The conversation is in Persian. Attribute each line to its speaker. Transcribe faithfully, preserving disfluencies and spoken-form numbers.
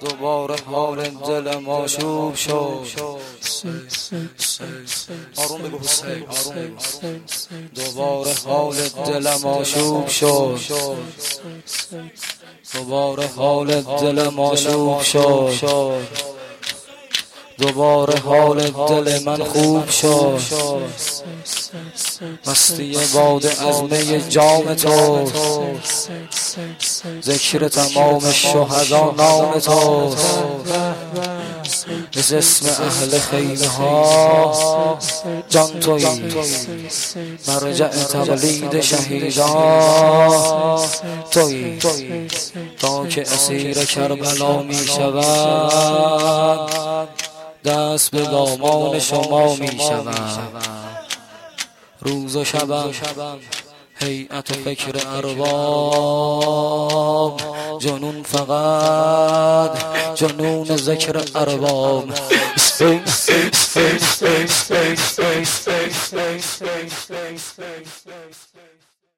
Speaker 1: دوباره حال دل ماشوب شد. آروم بگو حسین، آروم بگو. دوباره حال دل ماشوب شد. دوباره حال دل ماشوب شد. دوباره حال دل من خوب شد. مستی باده از می جام تو، ذکر تمام شهدا نام تو. از اسم اهل خیمه ها جان تویی، مرجع تقلید شهیدان تویی. تا که اسیر کربلا می شود، دست به دامان شما می شود. روز و شبم هیئت و فکر ارباب، جنون فقط جنون ذکر ارباب.